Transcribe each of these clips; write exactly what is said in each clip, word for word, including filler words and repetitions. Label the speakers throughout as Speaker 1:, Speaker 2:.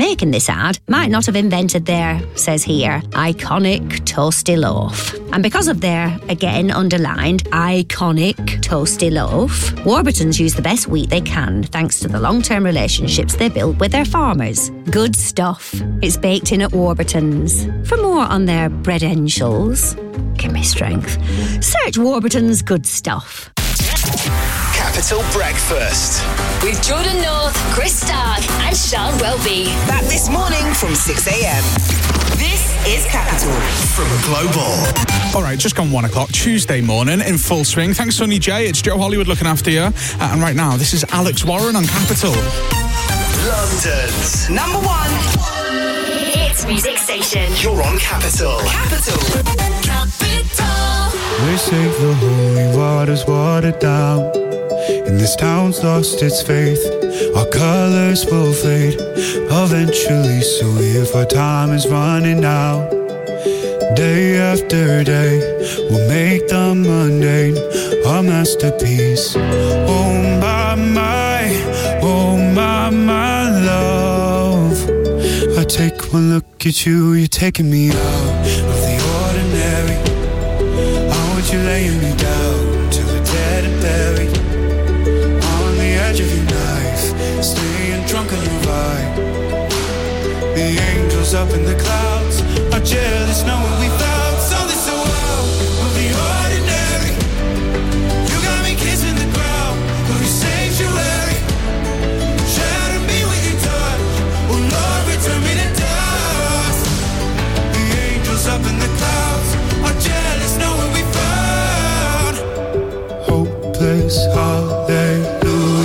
Speaker 1: making this ad might not have invented their, says here, iconic toasty loaf. And because of their, again underlined, iconic toasty loaf, Warburton's use the best wheat they can thanks to the long-term relationships they built with their farmers. Good stuff. It's baked in at Warburton's. For more on their breadentials, give me strength, search Warburton's Good Stuff.
Speaker 2: Capital Breakfast
Speaker 3: with Jordan North, Chris Stark and Sean Welby.
Speaker 4: Back this morning from six a.m. This is Capital
Speaker 2: from Global.
Speaker 5: All right, just gone one o'clock, Tuesday morning in full swing. Thanks, Sonny J. It's Joe Hollywood looking after you. Uh, and right now, this is Alex Warren on Capital.
Speaker 2: London's
Speaker 4: number one
Speaker 3: hits music station.
Speaker 2: You're on Capital.
Speaker 4: Capital.
Speaker 3: Capital.
Speaker 6: They say the holy water's watered down, and this town's lost its faith. Our colors will fade eventually, so if our time is running out, day after day, we'll make the mundane our masterpiece. Oh my, my, oh my, my love. I take one look at you, you're taking me out of the ordinary. How would you laying me down till we're dead and buried? On the edge of your knife, staying drunk on your vibe. The angels up in the clouds are jealous knowing we found something so out of the ordinary. You got me kissing the ground of your sanctuary. Shatter me with your touch, oh Lord, return me to dust. The angels up in the clouds are jealous knowing we found hopeless hallelujah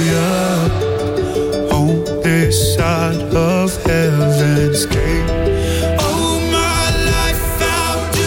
Speaker 6: on this side of heaven's gate. Oh my life, how do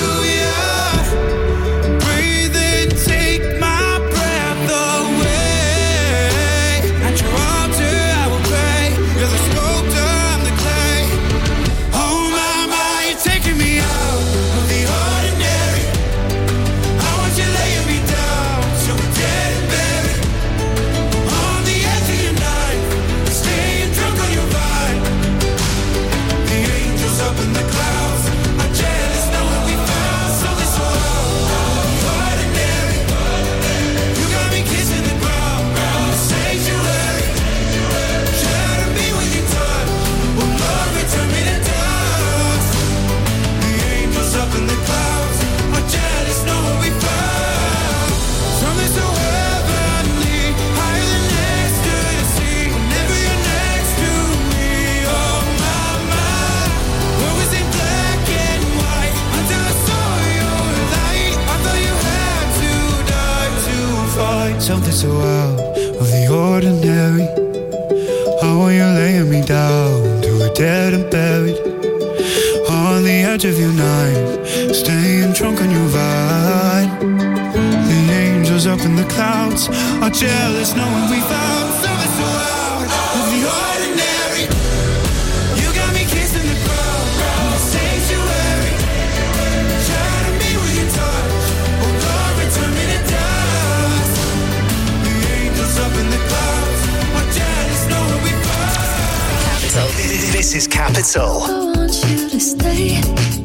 Speaker 6: ya breathe and take my breath away? At your altar I will pray. You're the sculptor, I'm the clay. Oh my, my, you're taking me out of the ordinary. I want you laying me down till we're dead and buried. On the edge of your knife, staying drunk on your vine. The angels up in the clouds are jealous knowing we found something so ordinary. You got me kissing the ground, the sanctuary. Shatter me with your touch, oh Lord, return me to dust. The angels up in the clouds are jealous knowing we found something so heavenly, higher than ecstasy. Whenever you're next to me, oh my, my. What was in black and white until I saw your light? I thought you had to die to find something so out of the ordinary. How are you laying me down till we're dead and buried? On the edge of your knife, staying drunk on your vine. The angels up in the clouds are jealous knowing we found something so out of the ordinary. You got me kissing the ground, the sanctuary. Shatter me with your touch, oh Lord, return me to dust. The angels up in the clouds are jealous knowing we found.
Speaker 2: Capital. This is Capital.
Speaker 7: I want you to stay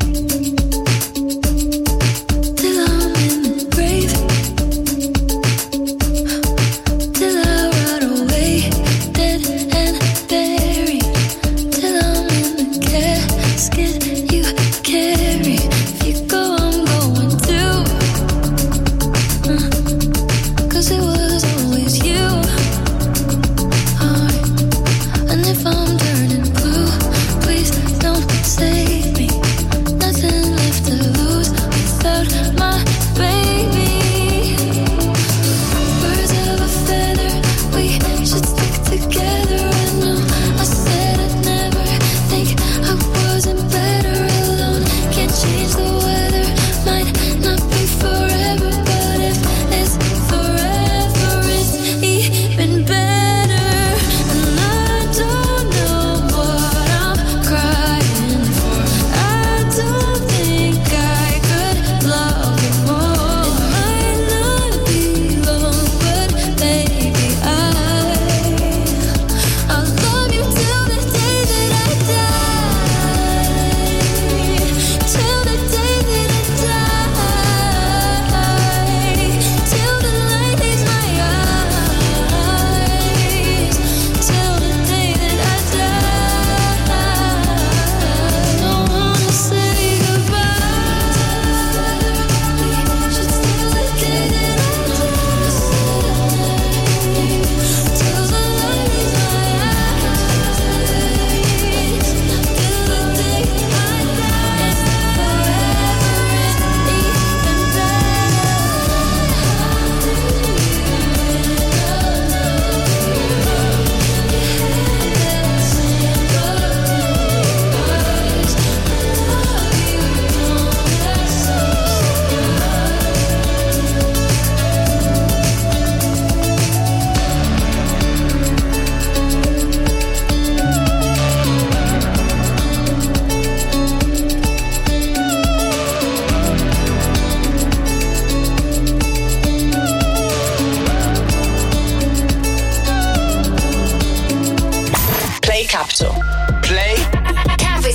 Speaker 7: till I'm in the grave, till I rot away, dead and buried, till I'm in the casket you carry. If you go, I'm going too, uh, 'cause it was always you. Alright. And if I'm turning blue, please don't save me. Nothing left to lose without my baby. Birds of a feather, we should stick together. I know I said I'd never think I wasn't better.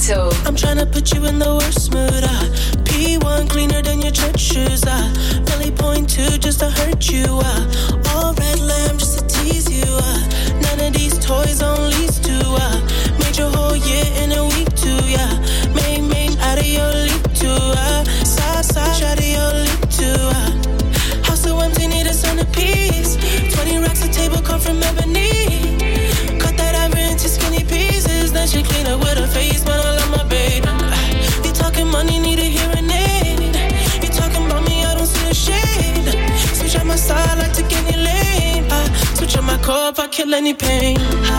Speaker 3: Capital.
Speaker 8: I'm tryna put you in the worst mood, uh. P one cleaner than your church shoes, uh. Millie point two just to hurt you, uh. All red lamb just to tease you, uh. None of these toys on lease to, uh. Made your whole year in a week too, yeah. Made, made out of your leap too, uh. Side, side, out of your leap too, uh. House so empty, need a centerpiece. Twenty racks a table come from ebony. Cut that ever into skinny pieces. Then she clean up with her face, but I love my baby. You talking money, need a hearing aid. You talking about me, I don't see a shade. Switch out my style, I take any lane. I switch out my core if I kill any pain.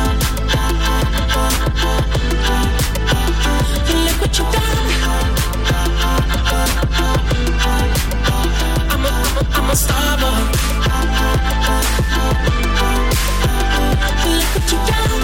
Speaker 8: Look what you done. I'm a, I'm a, I'm a star boy. Look what you done.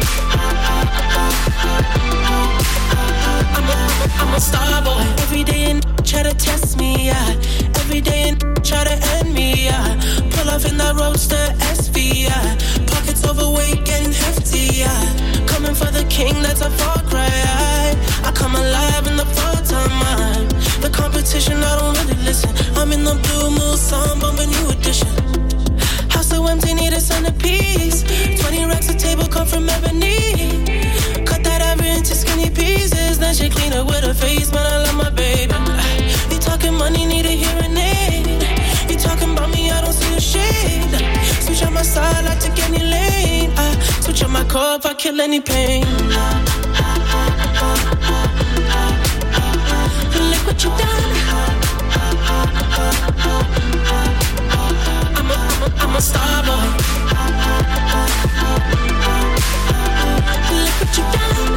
Speaker 8: I'm a, I'm a star boy. Every day and try to test me, yeah. Every day and try to end me, yeah. Pull off in that roadster S V, yeah. Pockets overweight, getting hefty, yeah. Coming for the king, that's a far cry. I, I come alive in the fall time, man. The competition, I don't really listen. I'm in the blue moon, song, bumping new edition. House so empty, need a centerpiece. Twenty racks a table come from ebony. Cut that ever into skinny pieces. Then she clean up with her face, but I love my baby. You talking money, need a hearing aid. You talking about me, I don't see a shade. Switch on my side, I take any lane. I switch on my core if I kill any pain. Look what you done. I'm a, I'm a, I'm a star boy. Look what you done.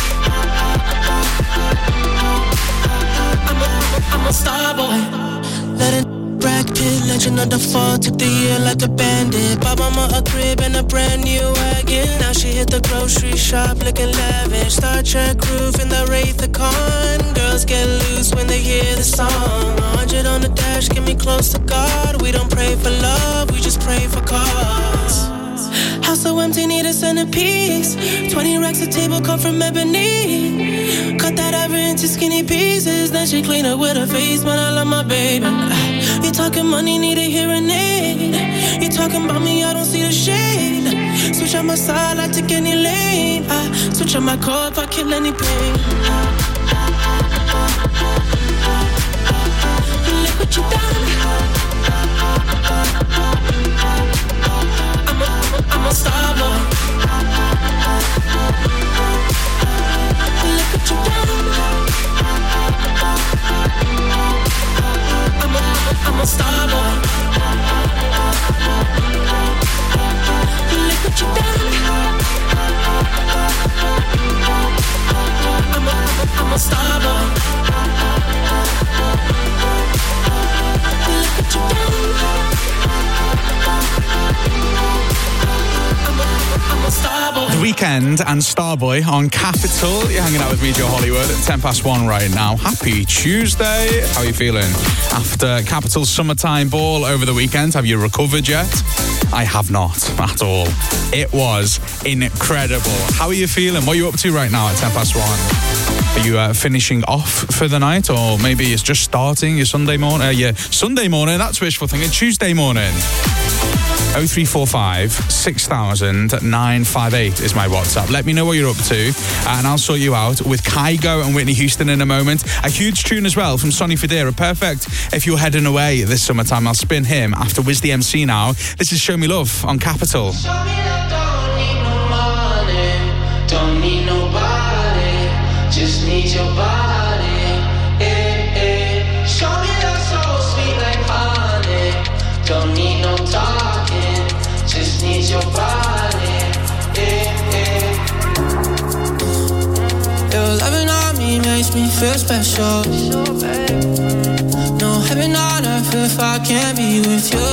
Speaker 8: I'm a, I'm a, I'm a star boy. Let it Brad Pitt, legend of the fall, took the year like a bandit. Bought mama a crib and a brand new wagon. Now she hit the grocery shop looking lavish. Star Trek roof in the Wraith the Con. Girls get loose when they hear the song. A hundred on the dash, get me close to God. We don't pray for love, we just pray for cause. House so empty, need a centerpiece. Twenty racks a table come from ebony. Cut that ever into skinny pieces. Then she clean up with her face, but I love my baby. You talking money, need a hearing aid. You talking about me, I don't see the shade. Switch on my side, I take any lane. I switch on my core if I kill any pain. Look what you done. I'm a, I'm a star boy. Look what you done. I'm a, I'm a star boy. Look what you done. I'm a, I'm a star boy. Look what you done.
Speaker 5: The Weekend and Starboy on Capital. You're hanging out with me, Joe Hollywood, at ten past one right now. Happy Tuesday. How are you feeling? After Capital's summertime ball over the weekend, have you recovered yet? I have not at all. It was incredible. How are you feeling? What are you up to right now at ten past one? Are you uh, finishing off for the night, or maybe it's just starting your Sunday morning? Uh, yeah, Sunday morning, that's wishful thinking. Tuesday morning. oh three four five, six thousand, nine five eight is my WhatsApp. Let me know what you're up to and I'll sort you out with Kygo and Whitney Houston in a moment. A huge tune as well from Sonny Fodera. Perfect if you're heading away this summertime. I'll spin him after Wiz the M C now. This is Show Me Love on Capital.
Speaker 6: Show me love, don't need no money, don't need nobody, just need your body. Eh, eh. Show me love so sweet like honey, don't need no talking, just need your body. Eh, eh.
Speaker 8: Your loving on me makes me feel special. No heaven on earth if I can't be with you.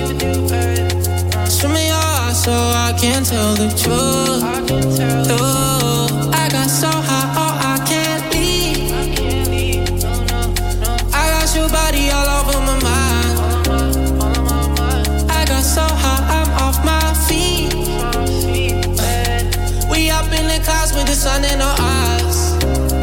Speaker 8: Swim in your eyes so I can tell the truth. Ooh, I got so high, oh I can't leave. I got your body all over my mind. I got so high, I'm off my feet. We up in the clouds with the sun in our eyes.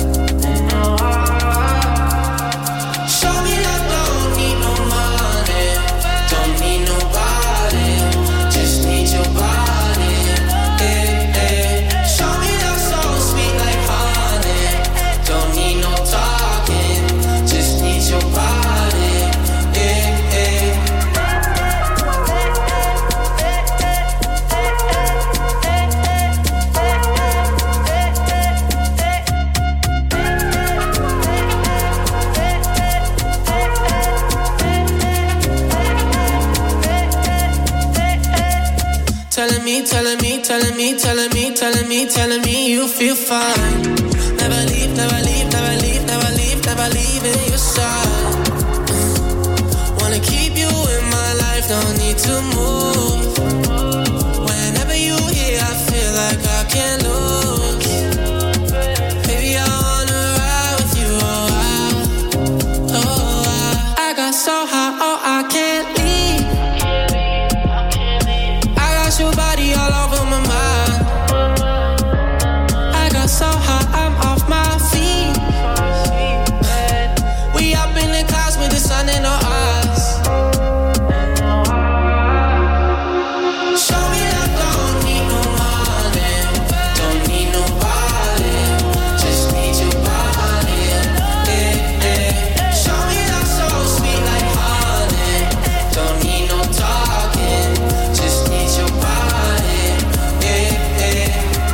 Speaker 8: me, telling me, telling me, telling me, telling me, telling me you feel fine. Never leave, never leave, never leave, never leave, never leave in your side. Wanna keep you in my life, no need to move. Whenever you here, I feel like I can't lose. Baby, I wanna ride with you, oh, I, oh, I, I got so high, oh, I can't leave. I got your body all over my mind. I got so high, I'm off my feet. We up in the clouds with the sun in our eyes. Show me love, don't need no money, don't need nobody, just need your body. Yeah, yeah. Show me love so sweet like honey, don't need no talking, just need your body. Yeah, yeah.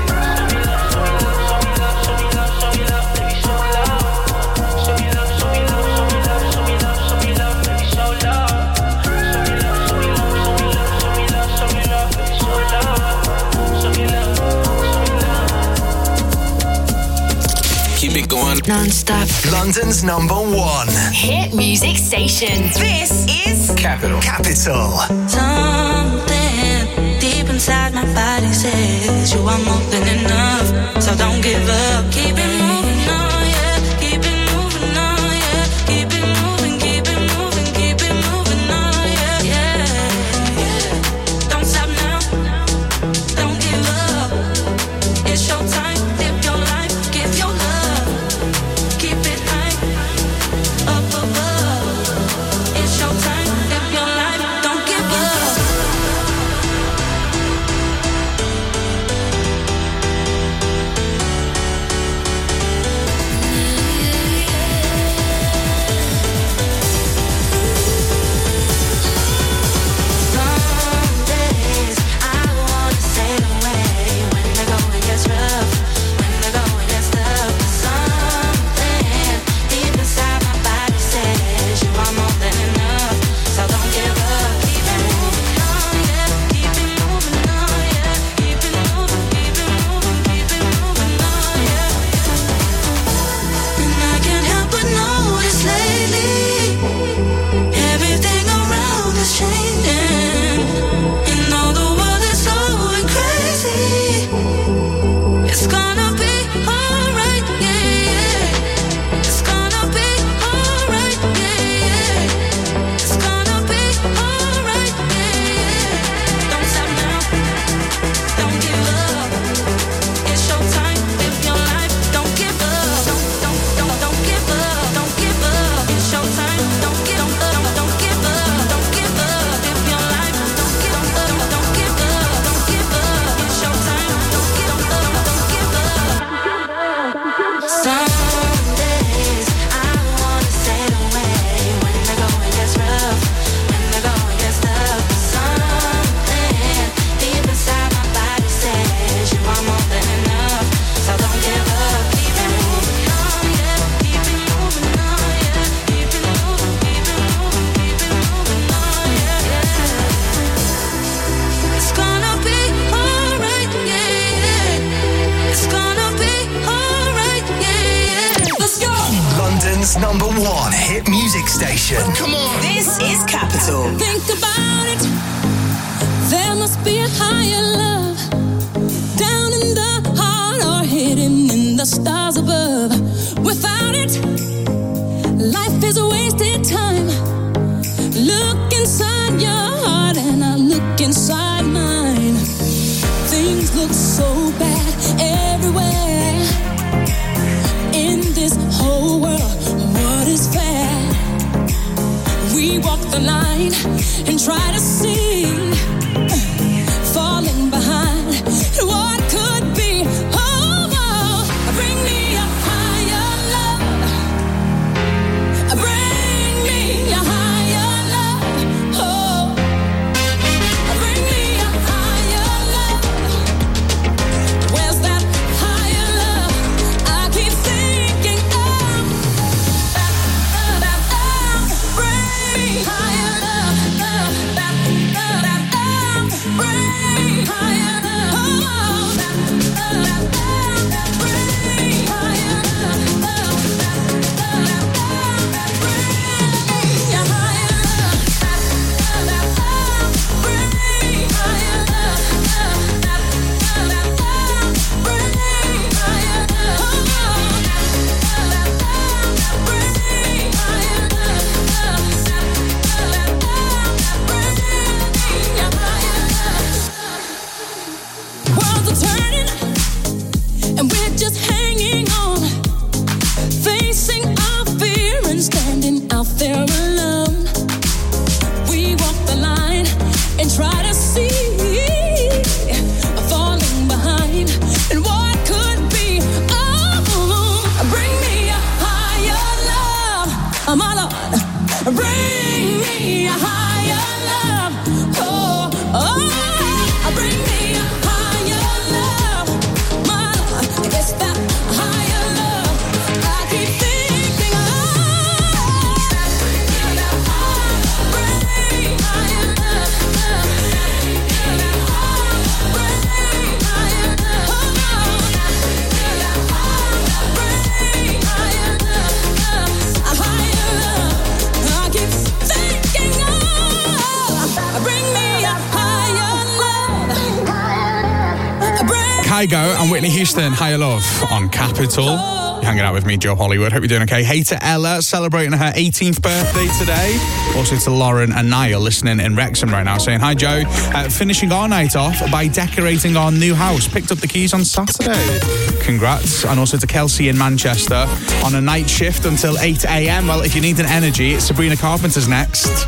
Speaker 6: Keep it going.
Speaker 1: Non-stop.
Speaker 2: London's number one.
Speaker 3: Hit music station.
Speaker 4: This is
Speaker 2: Capital. Capital.
Speaker 9: Something deep inside my body says you are more than enough. So don't give up. Keep it moving on, yeah. Keep it moving on, yeah. Keep it moving, keep it moving, keep it moving on, yeah. Yeah, yeah. Don't stop now. Don't give up. It's your time. Live your life. Give your love. Keep it high. Up above. It's your time. Live your life. Don't give up. Some days I wanna sail away when the going gets rough, when the going gets tough. Something deep inside my body says you are more than enough. So don't give up. Keep it moving on, yeah. Keep it moving on, yeah. Keep it moving, keep it moving, keep it moving on, yeah. And I can't help but notice lately everything around is changing. And though the world is going crazy, it's gonna be alright, yeah, yeah. It's gonna be alright, yeah, yeah. It's gonna be alright, yeah, yeah. Don't stop now, don't give up. It's your time, live your life. Don't give up, don't, don't, don't, don't give up, don't give up. It's your time, don't give up, don't, don't give up, don't give up. Live your life, don't give up, don't, don't give up, don't give up. It's your time, don't give up, don't, don't give up. Some days I wanna sail away when the going gets rough, when the going gets tough. Something deep inside my body says you are more than enough. So don't give up. Keep it moving on, yeah. Keep it moving on, yeah. Keep it moving, keep it moving, keep it moving on, yeah, yeah. It's gonna be alright, yeah, yeah. It's gonna be alright, yeah, yeah. Let's go.
Speaker 2: London's number one hit music station.
Speaker 6: Come on.
Speaker 4: This is Capital.
Speaker 10: Think about it. There must be a higher love down in the heart or hidden in the stars above. Without it, life is a wasted time. Look inside your heart and I look inside mine. Things look so bad everywhere. In this whole world, what is fair? We walk the line and try to see, falling behind what could be. Oh, oh, bring me a higher love. Bring me a higher love. Oh, bring me a higher love. Where's that higher love? I keep thinking of. Bring me higher love, love, love.
Speaker 5: Kygo and Whitney Houston, Higher Love on Capital. You're hanging out with me, Joe Hollywood. Hope you're doing okay. Hey to Ella, celebrating her eighteenth birthday today. Also to Lauren and Niall, listening in Wrexham right now, saying, hi, Joe. Uh, finishing our night off by decorating our new house. Picked up the keys on Saturday. Congrats. And also to Kelsey in Manchester on a night shift until eight a.m. Well, if you need an energy, Sabrina Carpenter's next.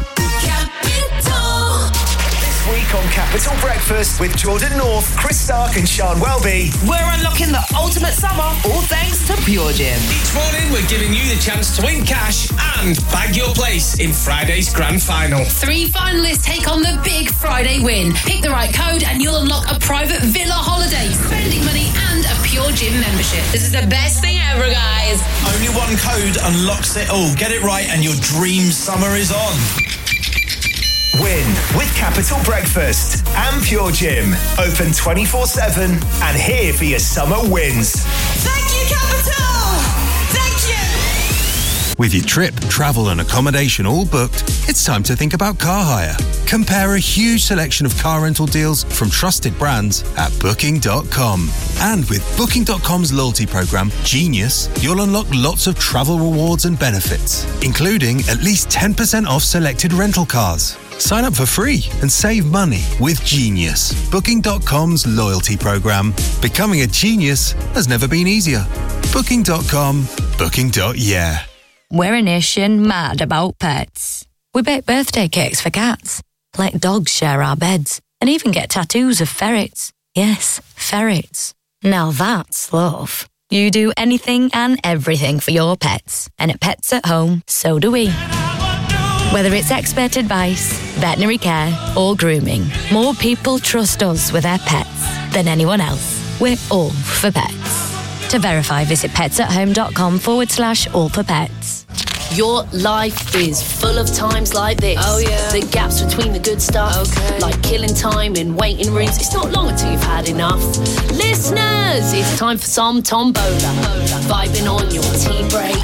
Speaker 2: Week on Capital Breakfast with Jordan North, Chris Stark and Sean Welby.
Speaker 4: We're unlocking the ultimate summer, all thanks to Pure Gym.
Speaker 11: Each morning, we're giving you the chance to win cash and bag your place in Friday's grand final.
Speaker 3: Three finalists take on the big Friday win. Pick the right code and you'll unlock a private villa holiday, spending money and a Pure Gym membership. This is the best thing ever, guys.
Speaker 12: Only one code unlocks it all. Get it right and your dream summer is on.
Speaker 2: Win with Capital Breakfast and Pure Gym. Open twenty-four seven and here for your summer wins.
Speaker 4: Thank you, Capital! Thank you!
Speaker 13: With your trip, travel and accommodation all booked, it's time to think about car hire. Compare a huge selection of car rental deals from trusted brands at booking dot com. And with booking dot com's loyalty program, Genius, you'll unlock lots of travel rewards and benefits, including at least ten percent off selected rental cars. Sign up for free and save money with Genius, booking dot com's loyalty program. Becoming a genius has never been easier. booking dot com, booking. Yeah.
Speaker 14: We're a nation mad about pets. We bake birthday cakes for cats, let dogs share our beds, and even get tattoos of ferrets. Yes, ferrets. Now that's love. You do anything and everything for your pets. And at Pets at Home, so do we. Whether it's expert advice, veterinary care, or grooming, more people trust us with their pets than anyone else. We're all for pets. To verify, visit petsathome.com forward slash all for pets.
Speaker 3: Your life is full of times like this.
Speaker 15: Oh, yeah.
Speaker 3: The gaps between the good stuff.
Speaker 15: Okay.
Speaker 3: Like killing time in waiting rooms. It's not long until you've had enough. Listeners, it's time for some Tombola. Vibing on your tea break.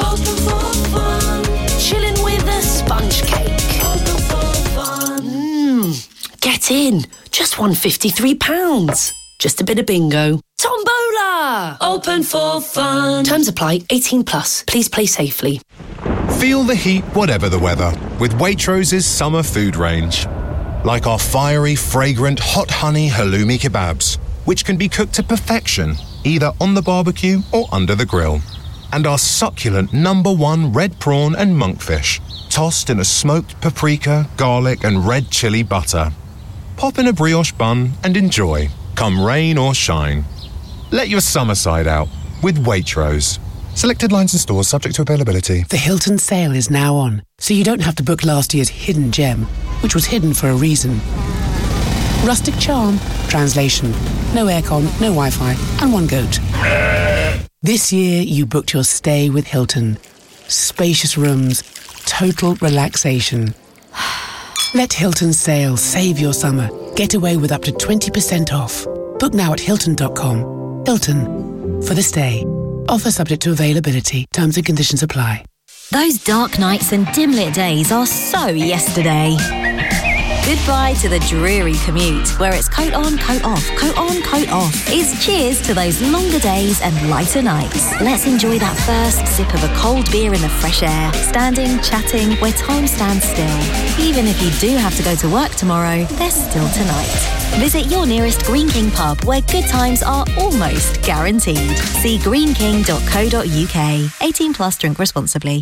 Speaker 3: Chilling with a sponge cake. Mmm, get in. Just won fifty-three pounds. Just a bit of bingo. Tombola! Open for fun. Terms apply. eighteen plus. Please play safely.
Speaker 16: Feel the heat whatever the weather with Waitrose's summer food range. Like our fiery, fragrant, hot honey halloumi kebabs, which can be cooked to perfection, either on the barbecue or under the grill. And our succulent number one red prawn and monkfish, tossed in a smoked paprika, garlic and red chili butter. Pop in a brioche bun and enjoy, come rain or shine. Let your summer side out with Waitrose. Selected lines and stores subject to availability.
Speaker 17: The Hilton sale is now on, so you don't have to book last year's hidden gem, which was hidden for a reason. Rustic charm, translation, no aircon, no Wi-Fi, and one goat. This year, you booked your stay with Hilton. Spacious rooms, total relaxation. Let Hilton's sale save your summer. Get away with up to twenty percent off. Book now at hilton dot com. Hilton, for the stay. Offer subject to availability. Terms and conditions apply.
Speaker 14: Those dark nights and dim-lit days are so yesterday. Goodbye to the dreary commute, where it's coat on, coat off, coat on, coat off. It's cheers to those longer days and lighter nights. Let's enjoy that first sip of a cold beer in the fresh air, standing, chatting, where time stands still. Even if you do have to go to work tomorrow, there's still tonight. Visit your nearest Green King pub, where good times are almost guaranteed. See green king dot co dot uk. eighteen plus, drink responsibly.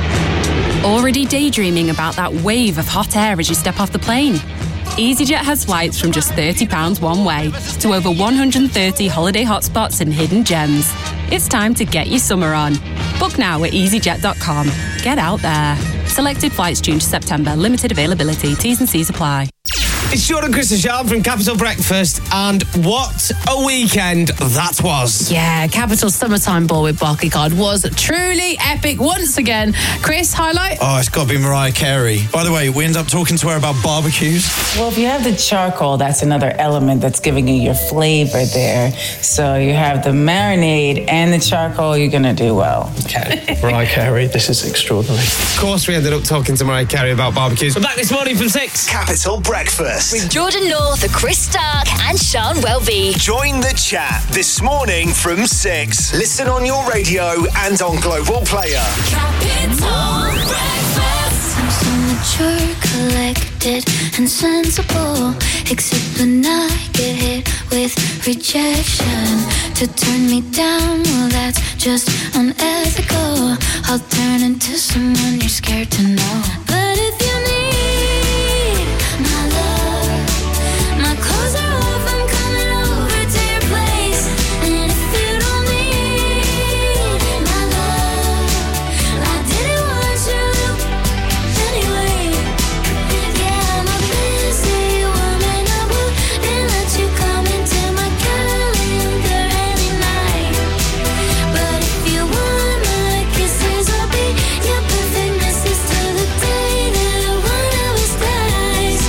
Speaker 18: Already daydreaming about that wave of hot air as you step off the plane? EasyJet has flights from just thirty pounds one way to over one hundred thirty holiday hotspots and hidden gems. It's time to get your summer on. Book now at easy jet dot com. Get out there. Selected flights June to September. Limited availability. T's and C's apply.
Speaker 11: It's Jordan, Chris and Sean from Capital Breakfast, and what a weekend that was.
Speaker 15: Yeah, Capital Summertime Ball with Barclaycard was truly epic once again. Chris, highlight?
Speaker 12: Oh, it's got to be Mariah Carey. By the way, we end up talking to her about barbecues.
Speaker 19: Well, if you have the charcoal, that's another element that's giving you your flavor there. So you have the marinade and the charcoal, you're going to do well.
Speaker 12: Okay, Mariah Carey, this is extraordinary.
Speaker 11: Of course, we ended up talking to Mariah Carey about barbecues. We're back this morning from six.
Speaker 2: Capital Breakfast. Breakfast.
Speaker 20: With Jordan North, Chris Stark, and Sean Welby.
Speaker 2: Join the chat this morning from six. Listen on your radio and on Global Player.
Speaker 7: Capital Breakfast. I'm so mature, collected, and sensible. Except when I get hit with rejection. To turn me down, well, that's just unethical. I'll turn into someone you're scared to know. But if you need my love, my clothes are off, I'm coming over to your place. And if you don't need my love, I didn't want you anyway. Yeah, I'm a busy woman, I wouldn't let you come into my calendar any night. But if you want my kisses, I'll be your perfect missus till the day that one of us dies.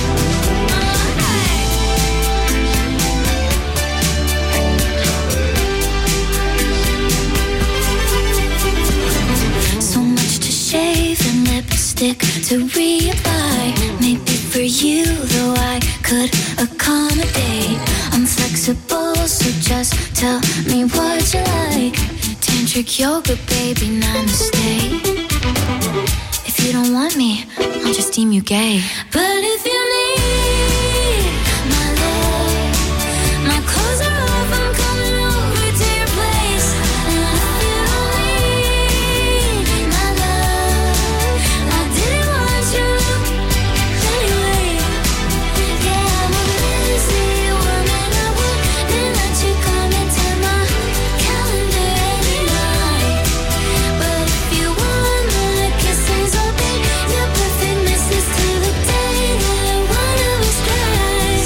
Speaker 7: So much to shave and lipstick to reapply. Maybe for you, though, I could accommodate. I'm flexible, so just tell me what you like. Tantric yoga, baby, namaste. If you don't want me, I'll just deem you gay. But if you need my love, my clothes are off, I'm coming over to your place. And if you don't need my love, I didn't want you anyway. Yeah, I'm a busy woman, I wouldn't let you come into my calendar any night. But if you want my kisses, I'll be your perfect missus till the day that one of us dies.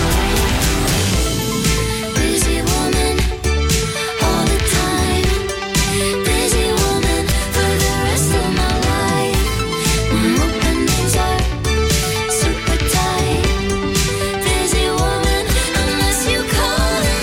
Speaker 7: Busy woman, all the time. Busy woman for the rest of my life. My openings are super tight. Busy woman, unless you call it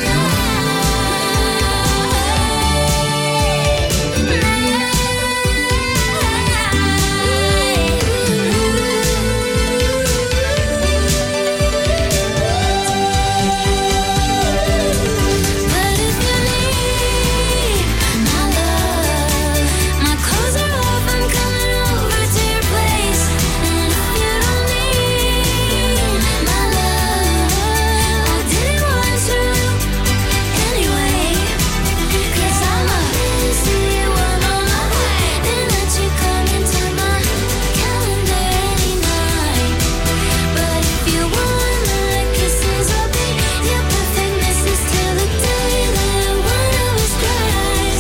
Speaker 7: But if you need my love, my clothes are off, I'm coming over to your place. And if you don't need my love, I didn't want you anyway. 'Cause I'm a busy woman, I wouldn't let you come into my calendar any night. But if you want my kisses, I'll be your perfect missus till the day that one of us dies.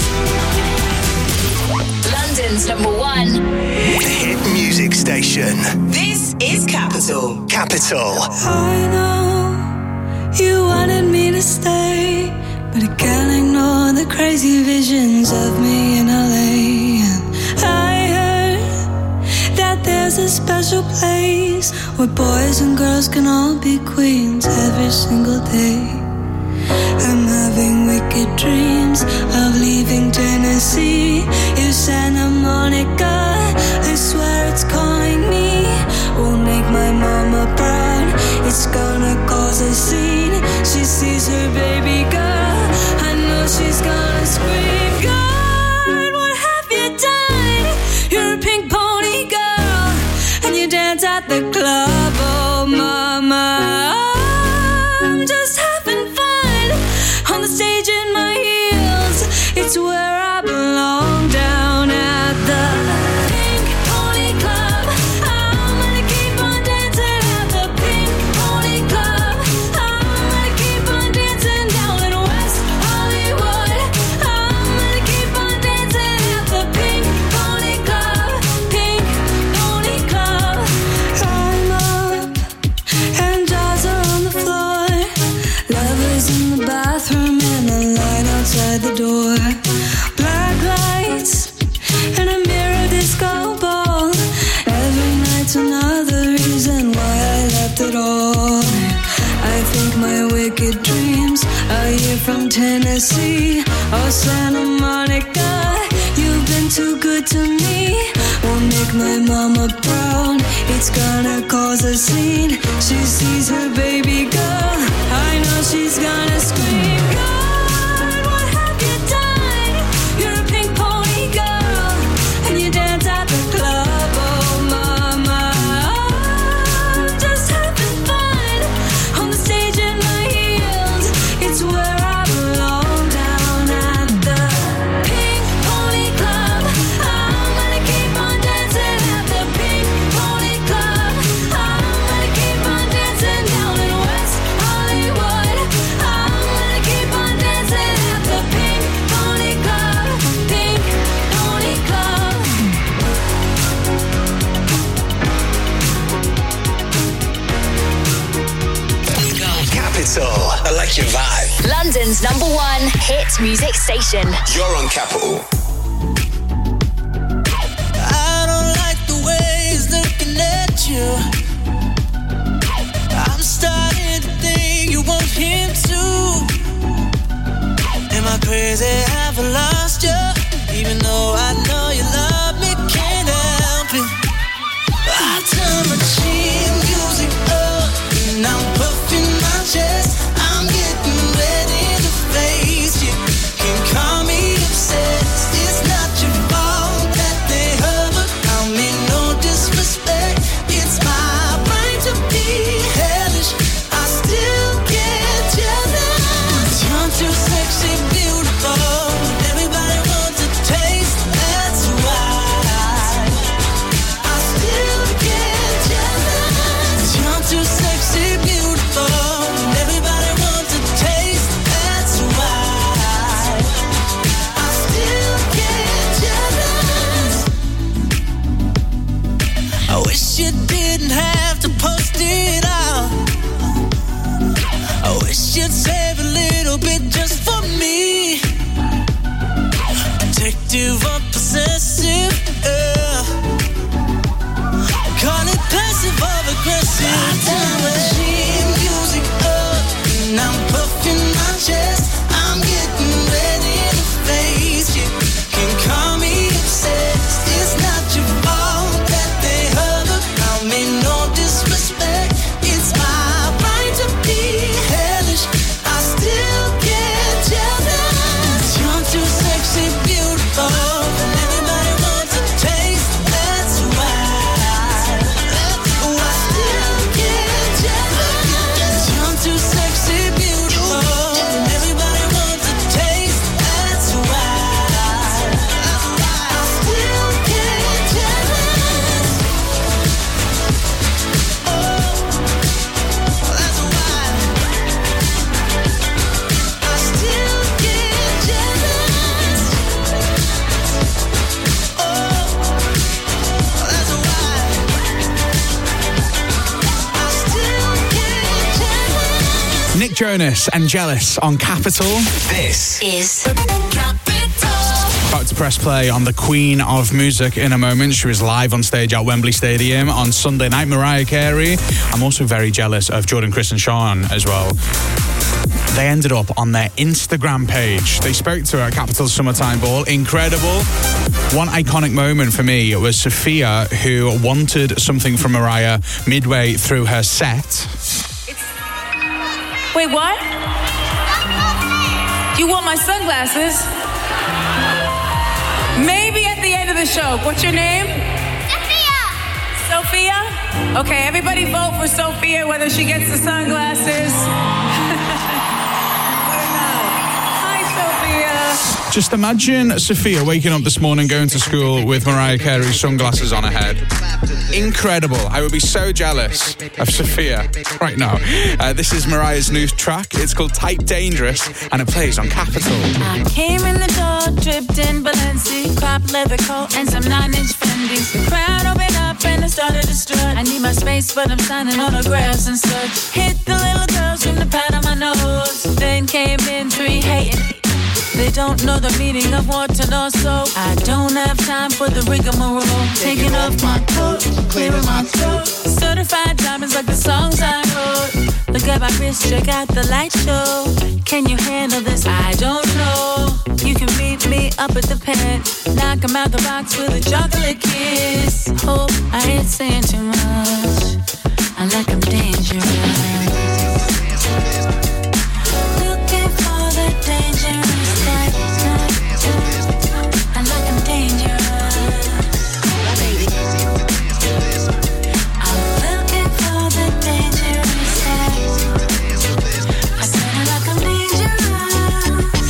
Speaker 20: London's number one.
Speaker 2: Hit music station.
Speaker 4: This is Capital.
Speaker 2: Capital.
Speaker 6: I know you wanted me to stay, but I can't ignore the crazy visions of me in L A. And I heard that there's a special place where boys and girls can all be queens every single day. I'm having wicked dreams of leaving Tennessee. You Santa Monica, I swear it's calling me. Will make my mama proud. It's gonna cause a scene. She sees her baby girl, I know she's gonna scream. God, what have you done? You're a pink pony girl, and you dance at the club. Oh, mama, I'm just having fun on the stage in my heels. It's where I belong, down at the Pink Pony Club. I'm gonna keep on dancing at the Pink Pony Club. I'm gonna keep on dancing down in West Hollywood. I'm gonna keep on dancing at the Pink Pony Club. Pink Pony Club. I'm up and jaws are on the floor. Lovers in the bathroom and the light outside the door. Black lights and a mirror disco ball. Every night's another reason why I left it all. I think my wicked dreams are here from Tennessee or Santa Monica. You've been too good to me. Won't
Speaker 9: make my mama proud. It's gonna cause a scene. She sees her baby girl. I know she's gonna scream. God, what have you done? You're a pink pony girl, and you dance at the club. Oh, mama, I'm just having fun on the stage in my heels. It's where I belong, down at the Pink Pony Club. I'm gonna keep on dancing at the Pink Pony Club. I'm gonna keep on dancing down in West Hollywood. I'm gonna keep on dancing at the Pink Pony Club. Pink Pony Club.
Speaker 2: Capital.
Speaker 21: I like your vibe.
Speaker 20: London's number one hit music station.
Speaker 21: You're on Capital.
Speaker 8: I don't like the way he's looking at you. I'm starting to think you want him too. Am I crazy? Have I lost you? Even though I know you love me, can't help it. I turn my chin music up and I'm puffing my chest. I'm getting ready to face you. Can call me obsessed. It's not your fault that they hover. I mean no disrespect. It's my right to be hellish. I still get jealous. You're too sexy, beautiful. Everybody wants a taste. That's why I still get jealous. You're too sexy, beautiful. Everybody wants a taste. That's why I still get jealous. I wish you didn't have to post it out. I wish you'd save a little bit just for me. Protective or possessive, yeah. Call it passive or aggressive. I turn my chin music up and I'm puffing my chest. I'm getting ready to face you. Can call me obsessed. It's not your fault that they hover. I mean no disrespect. It's my right to be hellish. I still get jealous. You're too sexy, beautiful. And everybody wants a taste. That's why oh, I still get jealous. You're too sexy, beautiful. And everybody wants a taste. That's why I still get jealous. Oh, that's why I still get jealous. Oh, that's why I still get jealous.
Speaker 5: Nick Jonas and Jealous on Capital.
Speaker 2: This
Speaker 20: is
Speaker 5: About to press play on the Queen of Music in a moment. She was live on stage at Wembley Stadium on Sunday night, Mariah Carey. I'm also very jealous of Jordan, Chris and Sean as well. They ended up on their Instagram page. They spoke to her at Capital Summertime Ball. Incredible. One iconic moment for me was Sophia, who wanted something from Mariah midway through her set.
Speaker 19: Wait, what? You want my sunglasses? Maybe at the end of the show. What's your name? Sophia. Sophia? Okay, everybody vote for Sophia, whether she gets the sunglasses. Hi, Sophia.
Speaker 5: Just imagine Sophia waking up this morning, going to school with Mariah Carey's sunglasses on her head. Incredible. I would be so jealous of Sophia right now. Uh, this is Mariah's new track. It's called Type Dangerous, and it plays on Capital.
Speaker 10: I came in the door, dripped in Balenci, crop leather coat and some nine-inch Fendi. The crowd opened up and I started to strut. I need my space, but I'm signing autographs and such. Hit the little girls from the pad on my nose. Then came in three hating. They don't know the meaning of Waterloo, so I don't have time for the rigmarole. Taking off my coat, clearing my throat. Certified diamonds like the songs I wrote.
Speaker 8: Look at my wrist, check out the light show. Can you handle this? I don't know. You can meet me up at the pen. Knock 'em out the box with a chocolate kiss. Hope I ain't saying too much. I like 'em dangerous. Looking for the dangerous type. I like 'em dangerous. I'm looking for the dangerous type. I said I like 'em dangerous.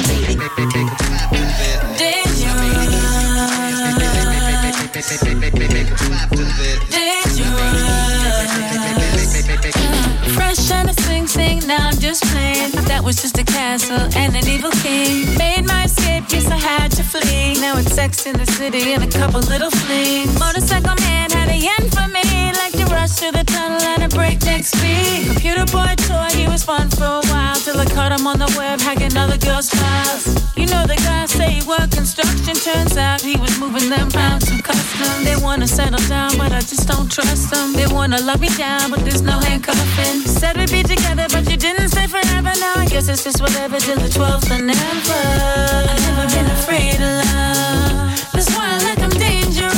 Speaker 8: Fresh and a sing sing, now I'm just playing. That was just a castle and an evil king. Made my escape, yes I had to flee. Now it's Sex in the City and a couple little flings. Motorcycle man had a yen for me. Like to rush through the tunnel at a breakneck speed. Computer boy toy, he was fun for a while. Till I caught him on the web, hacking other girls' files. You know the guy say he worked construction. Turns out he was moving them pounds from custom. They wanna settle down, but I just don't trust them. They wanna lock me down, but there's no handcuffing. Said we'd be together, but you didn't stay forever. Now I guess it's just whatever till the twelfth and never. I've never been afraid of love. That's why I like 'em dangerous.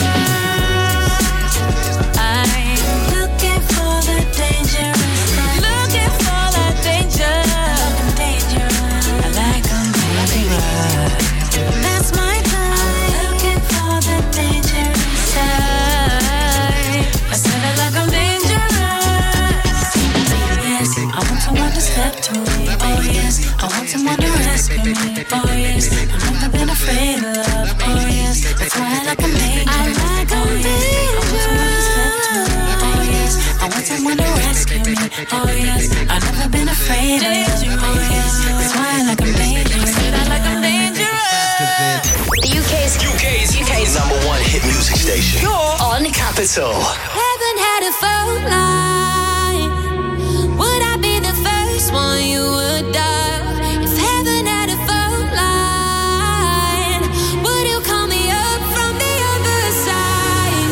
Speaker 8: I'm looking for the dangerous type. Looking for that danger. I like 'em dangerous. I like 'em dangerous. That's my type. Looking for the dangerous type. I said I like 'em dangerous. Yes, I want someone to step to me. Oh yes, I want someone to rescue me. Oh yes, I've never been afraid of love. Oh yes, that's why I like 'em dangerous. I like 'em dangerous. Oh yes, I want someone to rescue me. Oh yes, I've never been afraid of love. Oh yes, that's why I like 'em dangerous. I said I like 'em dangerous.
Speaker 20: The U K's
Speaker 21: UK's UK's number one hit music station.
Speaker 20: You're
Speaker 21: on Capital.
Speaker 10: Haven't had a phone line. Would I be the first one you would dial? If heaven had a phone line, would you call me up from the other side?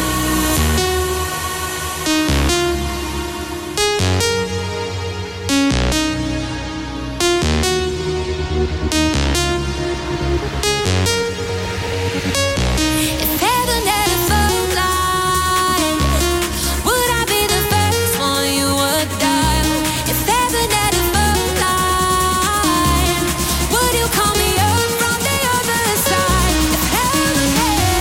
Speaker 10: If heaven had a phone line, would I be the first one you would dial? If heaven had a phone line, would you call me up from the other side? If heaven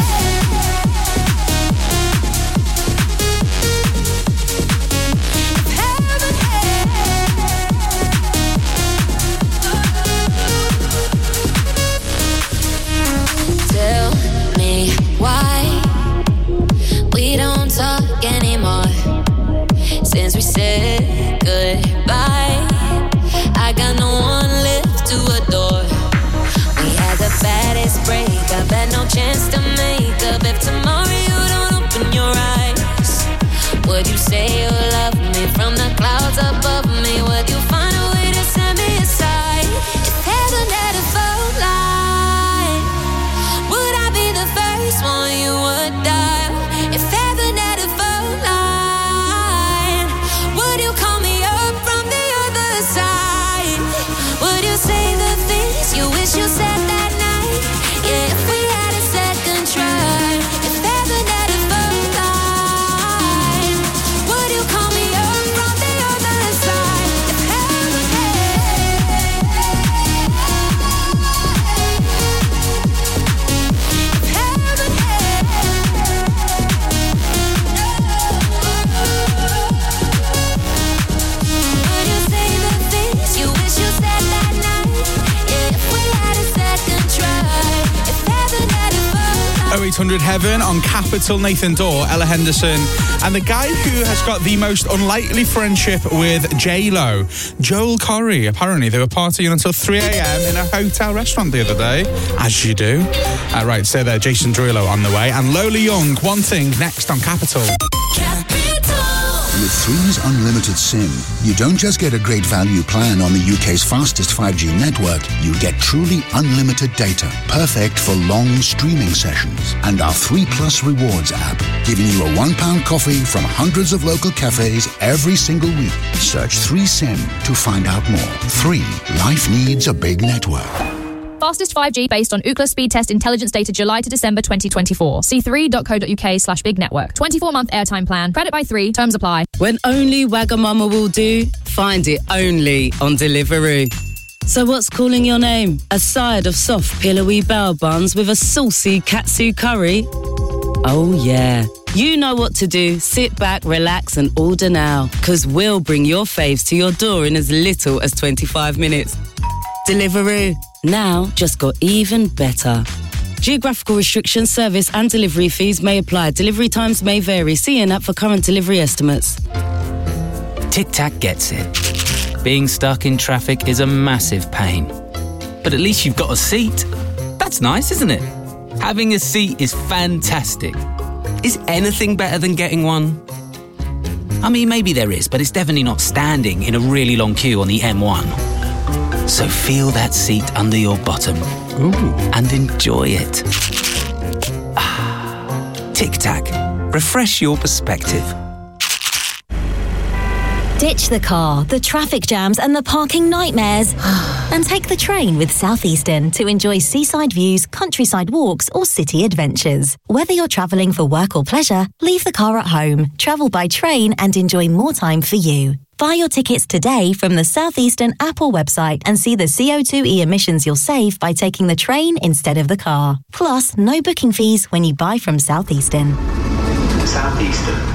Speaker 10: Tell me why we don't talk anymore. Since we said goodbye, I got no one left to adore. We had the baddest breakup, had no chance to make up. If tomorrow you don't open your eyes, would you say you love me from the clouds above me? Would you find a way to set me aside? If heaven had a phone line, would I be the first one you would dial? If heaven had a phone line, would you call me up from the other side? Would you say the things you wish you said that night? Yeah, if we had a second try. If heaven had a phone line, would you call me up from the other side? If heaven would you say the things you wish you said that night? Yeah, if we had a second try. If heaven had a phone
Speaker 5: oh eight hundred Heaven on Capital. Nathan Dorr, Ella Henderson, and the guy who has got the most unlikely friendship with J-Lo, Joel Corry. Apparently, they were partying until three a.m. in a hotel restaurant the other day, as you do. Uh, right, stay there. Jason Derulo on the way, and Lola Young. One Thing next on Capital.
Speaker 1: With Three's Unlimited SIM, you don't just get a great value plan on the U K's fastest five G network, you get truly unlimited data, perfect for long streaming sessions. And our three Plus Rewards app, giving you a one pound coffee from hundreds of local cafes every single week. Search three SIM to find out more. Three, life needs a big network.
Speaker 22: Fastest five G based on Ookla speed test intelligence data July to December twenty twenty-four. See three.co.uk slash big network. twenty-four month airtime plan. Credit by three. Terms apply.
Speaker 23: When only Wagamama will do, find it only on Deliveroo. So what's calling your name? A side of soft pillowy bao buns with a saucy katsu curry? Oh yeah. You know what to do. Sit back, relax and order now. Because we'll bring your faves to your door in as little as twenty-five minutes. Deliveroo. Now just got even better. Geographical restrictions, service and delivery fees may apply. Delivery times may vary. See an app for current delivery estimates.
Speaker 24: Tic Tac gets it. Being stuck in traffic is a massive pain. But at least you've got a seat. That's nice, isn't it? Having a seat is fantastic. Is anything better than getting one? I mean, maybe there is, but it's definitely not standing in a really long queue on the M one. So feel that seat under your bottom. Ooh. And enjoy it. Ah, Tic Tac. Refresh your perspective.
Speaker 25: Ditch the car, the traffic jams and the parking nightmares and take the train with Southeastern to enjoy seaside views, countryside walks or city adventures. Whether you're travelling for work or pleasure, leave the car at home, travel by train and enjoy more time for you. Buy your tickets today from the Southeastern app or website and see the C O two e emissions you'll save by taking the train instead of the car. Plus, no booking fees when you buy from Southeastern.
Speaker 21: Southeastern.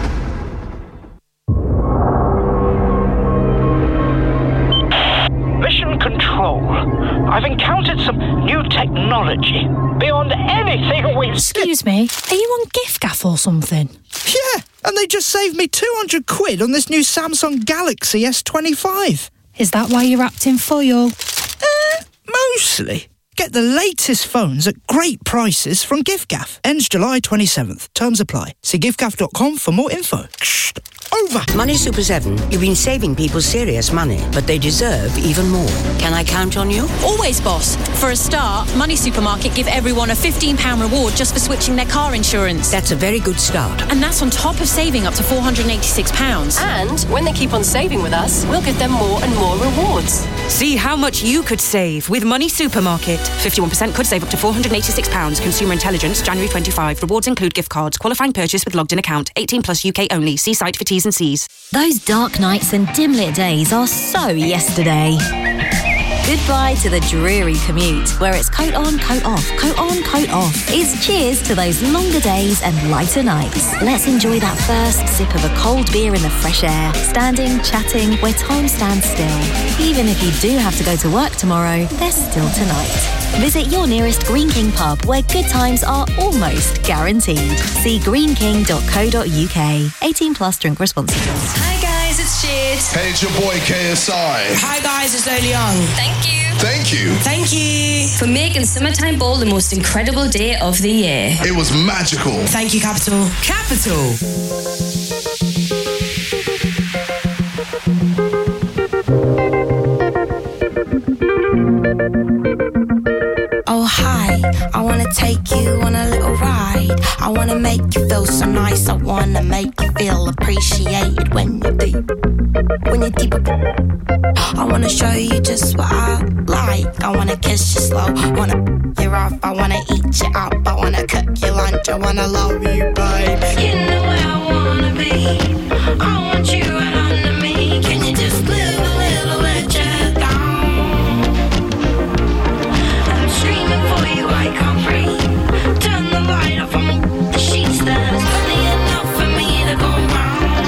Speaker 26: Mission Control. I've encountered some new technology beyond anything we've...
Speaker 27: Excuse me, are you on giffgaff or something?
Speaker 26: Yeah, and they just saved me two hundred quid on this new Samsung Galaxy S twenty-five.
Speaker 27: Is that why you're acting foil?
Speaker 26: Uh, mostly. Get the latest phones at great prices from giffgaff. Ends July twenty-seventh. Terms apply. See giffgaff dot com for more info. Shh. Over.
Speaker 28: Money Super seven, you've been saving people serious money, but they deserve even more. Can I count on you?
Speaker 29: Always, boss. For a start, Money Supermarket give everyone a fifteen pounds reward just for switching their car insurance.
Speaker 28: That's a very good start.
Speaker 29: And that's on top of saving up to four hundred eighty-six pounds.
Speaker 30: And when they keep on saving with us, we'll give them more and more rewards.
Speaker 28: See how much you could save with Money Supermarket. fifty-one percent could save up to four hundred eighty-six pounds. Consumer Intelligence, January twenty-fifth. Rewards include gift cards. Qualifying purchase with logged in account. eighteen plus U K only. See site for T's and C's.
Speaker 25: Those dark nights and dim-lit days are so yesterday. Goodbye to the dreary commute, where it's coat on, coat off, coat on, coat off. It's cheers to those longer days and lighter nights. Let's enjoy that first sip of a cold beer in the fresh air, standing, chatting, where time stands still. Even if you do have to go to work tomorrow, there's still tonight. Visit your nearest Green King pub, where good times are almost guaranteed. See green king dot co dot U K. eighteen plus, drink responsibly.
Speaker 29: Hi guys, it's Cheers.
Speaker 31: Hey, it's your boy K S I.
Speaker 29: Hi guys, it's Early Young.
Speaker 30: Thank you.
Speaker 31: Thank you.
Speaker 29: Thank you.
Speaker 30: For making Summertime Bowl the most incredible day of the year.
Speaker 31: It was magical.
Speaker 29: Thank you, Capital. Capital.
Speaker 32: Oh hi, I wanna take you on a little ride. I wanna make you feel so nice. I wanna make you feel appreciated when you're deep. When you're deep. I wanna show you just what I like. I wanna kiss you slow, wanna you off. I wanna eat you up. I wanna cook your lunch. I wanna love you, babe. You know where I wanna be. I want you right under me. Can you just live a little bit just down? Screaming for you, I can't breathe. Turn the light off on the sheets. There's plenty enough for me to go round.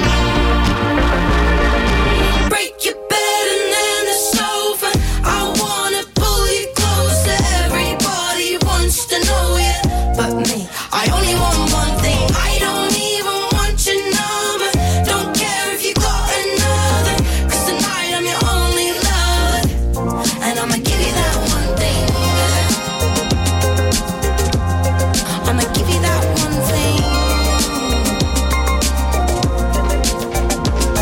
Speaker 32: Break your bed and then the sofa. I wanna pull you closer. Everybody wants to know you, but me. I only want one thing. I don't even want your number. Don't care if you got another. 'Cause tonight I'm your only lover, and I'ma give you that one thing. I'ma give you that one thing.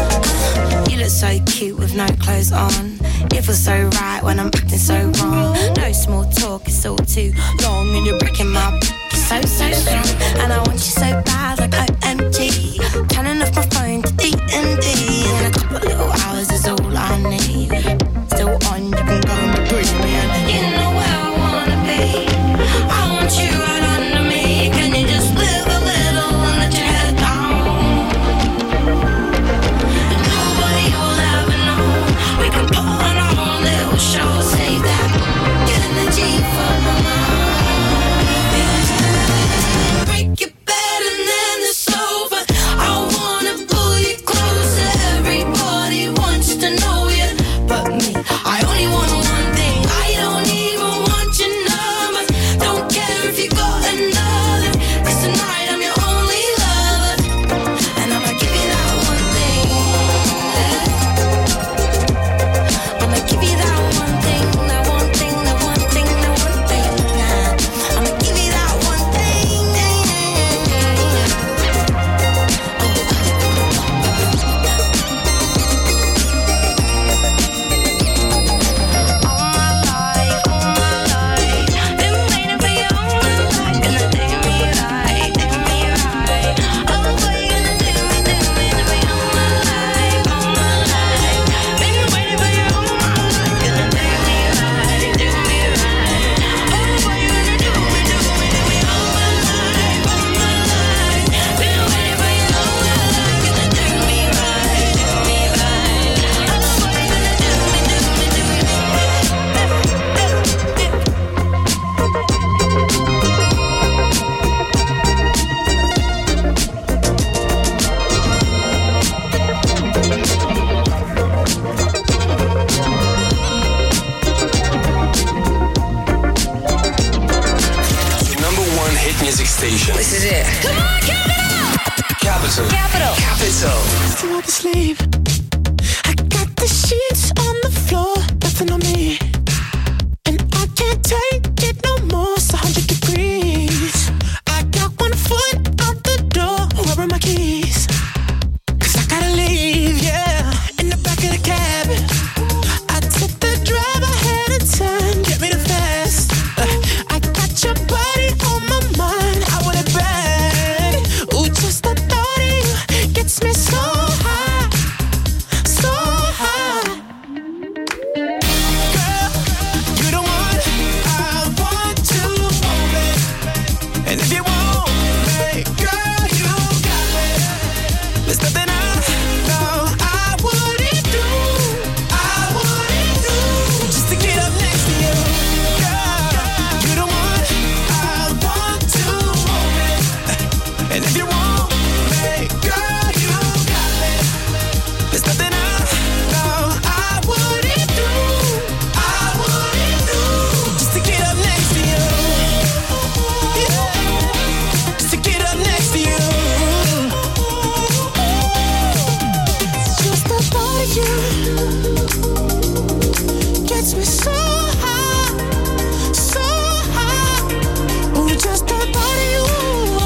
Speaker 32: with no clothes on. It feels so right when I'm acting so wrong. No small talk, it's all too long, and you're breaking my so, so strong. And I want you so bad, like O M G. Turning off my phone to D and D. And a couple little hours is all I need. Still on, you can go and breathe me in. You know where I wanna be. I want you right under me. Can you just live a little and let your head down? And nobody will ever know. We can put on our own little show. Save that energy for my mind. Break your bed and then it's over. I wanna pull you closer. Everybody wants to know you, but me. I only want one thing. I don't even want your number. Don't care if you got another. 'Cause tonight I'm your only lover, and I'ma give you that one thing. I'ma give you that one thing, that one thing, that one thing, that one thing. I'ma give you that one thing.
Speaker 3: Number one hit music station.
Speaker 32: This is it. Come on, Capital!
Speaker 3: Capital.
Speaker 32: Capital.
Speaker 3: Capital.
Speaker 4: Still want to sleep. I got the sheets on the floor, nothing on me. And I can't take it no more, it's a hundred degrees. I got one foot out the door, where are my keys? 'Cause I gotta leave, yeah, in the back of the cab. I took the drive ahead of time, get me the fast. Uh, I got your body on my mind, I want it bad. Ooh, just the thought of you gets me so high, so high. Girl, you the one I want to hold me. And if you want me, girl, you got me. There's nothing I know I wouldn't do, I wouldn't do, just to get up next to you. Girl, you the one I want to hold me. And if you want me, girl, you got me. There's nothing I know I wouldn't do, I wouldn't do, just to get up next to you. Yeah, just to get up next to you. Just the thought of you gets me so high, so high. Ooh, just the thought of you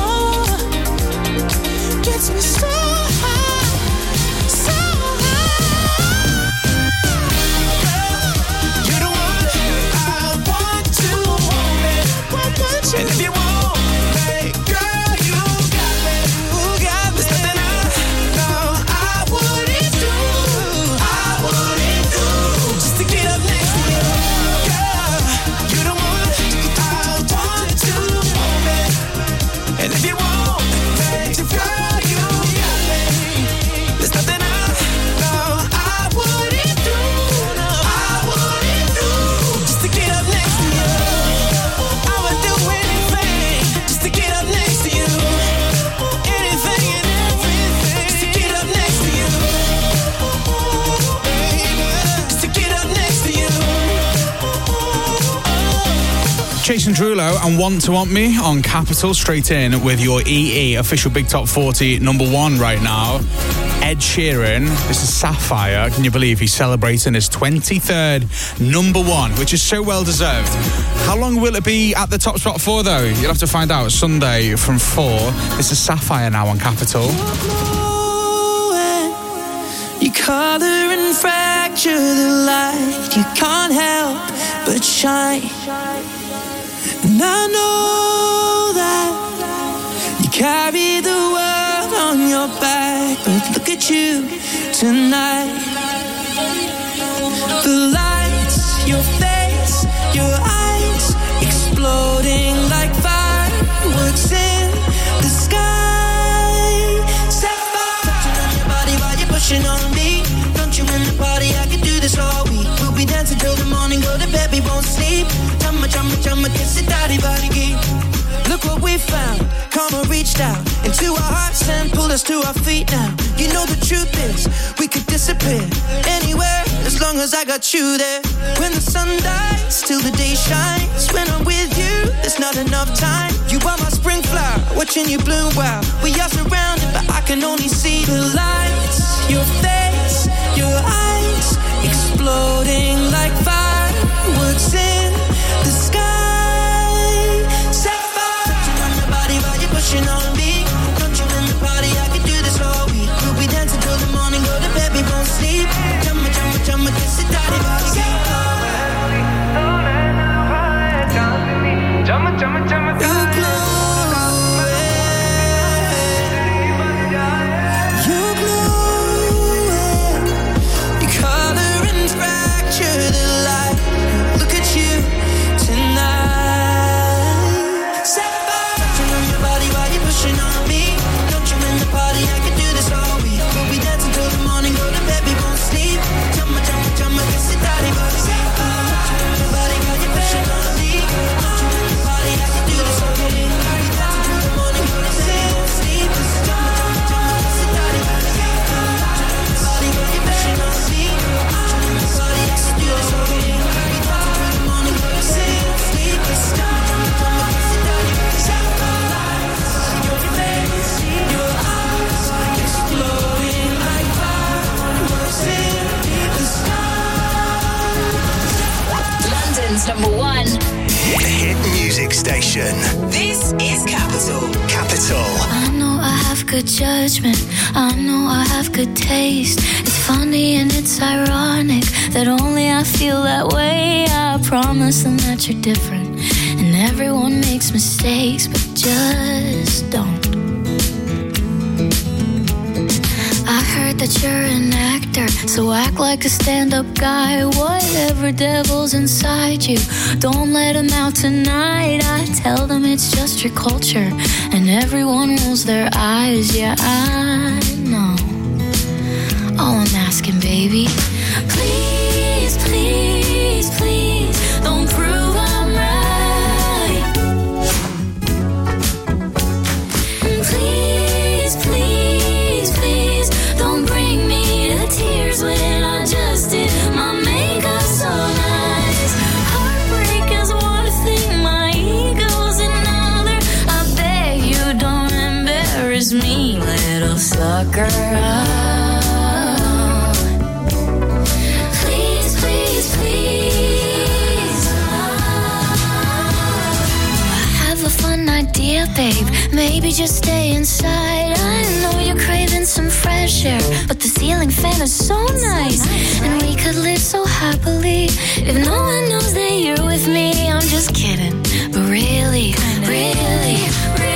Speaker 4: gets me so high, so high. Girl, you're the one I want to hold me. And if you want me, girl, you got me. Ooh, got me. There's nothing I know I wouldn't do, I wouldn't do, just to get up next to you. Girl, you're the one I want to hold me. And if you want me, girl, you got me. There's nothing I know I wouldn't do, I wouldn't do, just to get up next to you. I would do anything just to get up next to you. Anything and everything just to get up next to you. Baby, just to get up next to you.
Speaker 5: Jason Derulo and Want to Want Me on Capital, straight in with your E E official Big Top forty number one right now. Ed Sheeran, this is Sapphire. Can you believe he's celebrating his twenty-third number one, which is so well deserved. How long will it be at the top spot for, though? You'll have to find out Sunday from four. This is Sapphire now on Capital.
Speaker 4: You
Speaker 8: color and fracture the light. You can't help but shine. And I know that you carry the world on your back, but look at you tonight. The lights, your face, your eyes, exploding like fireworks in the sky. Set fire, touching on your body while you're pushing on me. Don't you in the party? I could do this all week. We'll be dancing till the morning, go to bed, we won't sleep. Chumma, chumma, chumma, kiss it, daddy, body, geek. Look what we found. Karma reached out into our hearts and pulled us to our feet now. You know the truth is, we could disappear anywhere as long as I got you there. When the sun dies, till the day shines. When I'm with you, there's not enough time. You are my spring flower, watching you bloom wild. We are surrounded, but I can only see the lights. Your face, your eyes, exploding like fireworks in the sky. Pushing on me, don't you in the party? I could do this all week. We'll be dancing till the morning, go to bed, we won't sleep. Jumma, jumma, jumma, kiss it, daddy, body. Jumma, jumma, jumma, you glow, you glow, you color and fracture the light. Look at you tonight. Pushing on me, don't you in the party? I can do this all week. We'll be dancing till the morning, go to bed, we won't sleep. Jumma, jumma, jumma, kiss it, daddy, body. Body, while you're pushing on me, don't you in the party? I can do this all week. We'll be dancing till the morning, go to bed, we won't sleep. Jumma, jumma, jumma, kiss it, daddy, body. Body, while you're pushing on me, don't you in the party? I can do this all week. We'll be dancing till the morning, go to bed, we won't sleep. Jumma, jumma, jumma, kiss it, daddy, body.
Speaker 20: London's number one
Speaker 2: The hit music station.
Speaker 6: This is Capital.
Speaker 2: Capital.
Speaker 7: I know I have good judgment. I know I have good taste. It's funny and it's ironic that only I feel that way. I promise them that you're different. And everyone makes mistakes, but just don't. I heard that you're an actor, so act like a stand-up guy. Whatever devil's inside you, don't let him out tonight. I tell them it's just your culture, and everyone rolls their eyes. Yeah, I know. All I'm asking, baby, please, please, please, don't prove I'm right. Please, please, please, don't bring me to tears when I just did my makeup so nice. Heartbreak is one thing, my ego's another. I beg you don't embarrass me, little sucker. Please, please, please. I have a fun idea, babe. Maybe just stay inside. I know you're craving some fresh air, but the ceiling fan is so nice, and we could live so happily if no one knows that you're with me. I'm just kidding, but really, really, really